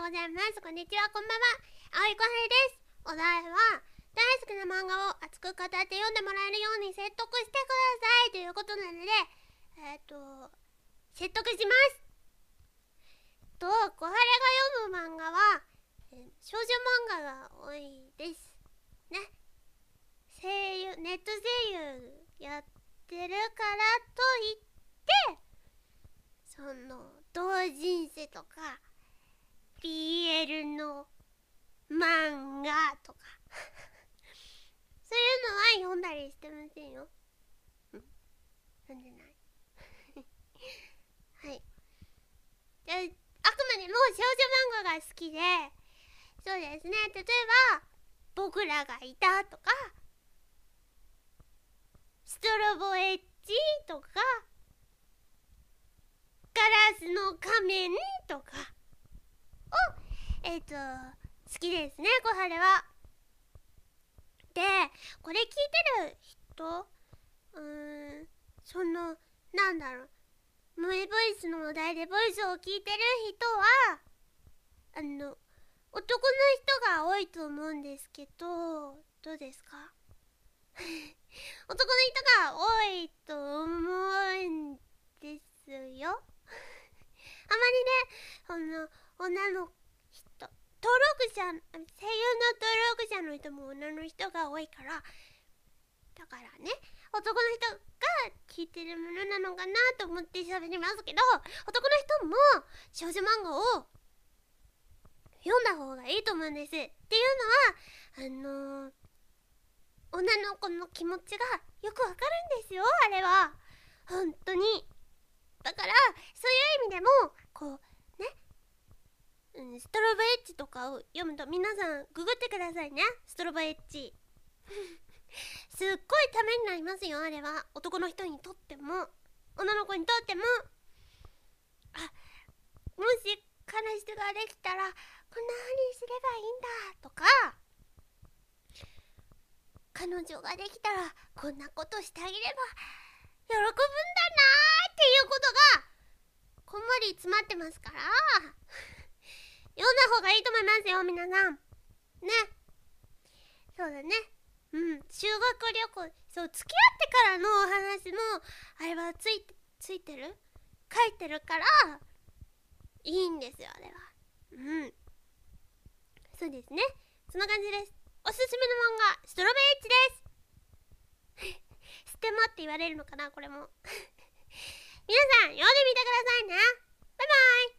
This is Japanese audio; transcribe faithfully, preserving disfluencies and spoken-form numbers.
ございます。こんにちは、こんばんは。青い小春です。お題は、大好きな漫画を熱く語って読んでもらえるように説得してくださいということなので、えっ、ー、と、説得します。と、小春が読む漫画は、えー、少女漫画が多いです。ね。声優、ネット声優やってるからといって、その、同人誌とか、ビーエル の漫画とかそういうのは読んだりしてませんよ。うん。読んでないはい。じゃあ、あくまでも少女漫画が好きで、そうですね、例えば僕らがいたとか、ストロボエッジとか、ガラスの仮面とかをえっ、ー、と好きですね、小春は。で、これ聞いてる人、うーん、その、なんだろう、萌えボイスのお題でボイスを聞いてる人は、あの、男の人が多いと思うんですけど、どうですか男の人が多いと思うんですよ。あまりね、この、女の人、登録者、声優の登録者の人も女の人が多いから、だからね、男の人が聞いてるものなのかなと思って喋りますけど、男の人も少女漫画を読んだ方がいいと思うんです。っていうのは、あのー、女の子の気持ちがよくわかるんですよ、あれは。本当に。だから、そういう意味でも、こう、ね、うん、ストロボエッジとかを読むと、皆さんググってくださいね、ストロボエッジすっごいためになりますよ、あれは。男の人にとっても女の子にとっても。あ、もし彼氏ができたらこんな風にすればいいんだとか、彼女ができたらこんなことしてあげれば喜ぶんだなーっていうことがこんもり詰まってますから読んだ方がいいと思いますよ、皆さんね。そうだね、うん、修学旅行、そう、付き合ってからのお話もあれはついてついてる書いてるからいいんですよ、あれは。うん、そうですね、そんな感じです。おすすめの漫画、ストロベエッジですステマって言われるのかな、これも皆さん読んでみてくださいね。バイバイ。